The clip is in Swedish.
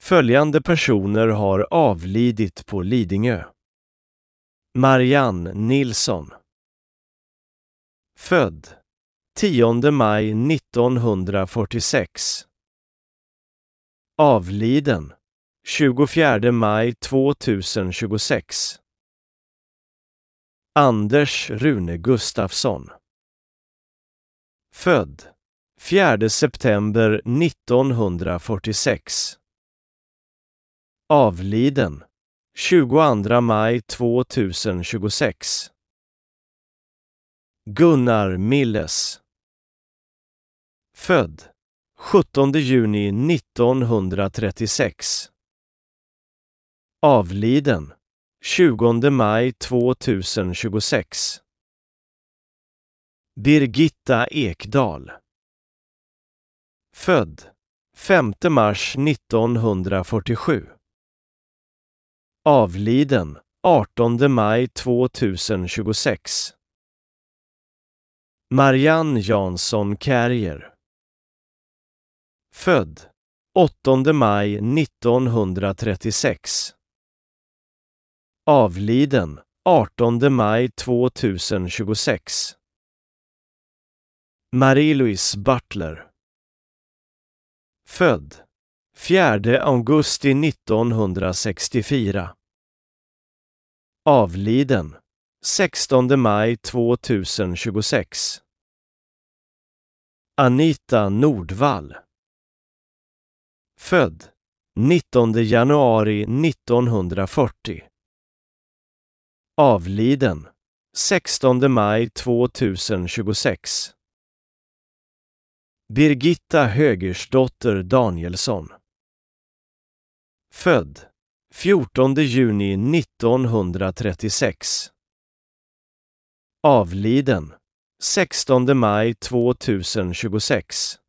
Följande personer har avlidit på Lidingö. Marianne Nilsson. Född 10 maj 1946. Avliden 24 maj 2026. Anders Rune Gustafsson. Född 4 september 1946. Avliden 22 maj 2026. Gunnar Milles. Född 17 juni 1936. Avliden 20 maj 2026. Birgitta Ekdahl. Född 5 mars 1947. Avliden 18 maj 2026. Marianne Jansson Kärrier. Född 8 maj 1936. Avliden 18 maj 2026. Marie-Louise Butler. Född 4 augusti 1964. Avliden 16 maj 2026. Anita Nordvall. Född 19 januari 1940. Avliden 16 maj 2026. Birgitta Högersdotter Danielsson. Född 14 juni 1936. Avliden 16 maj 2026.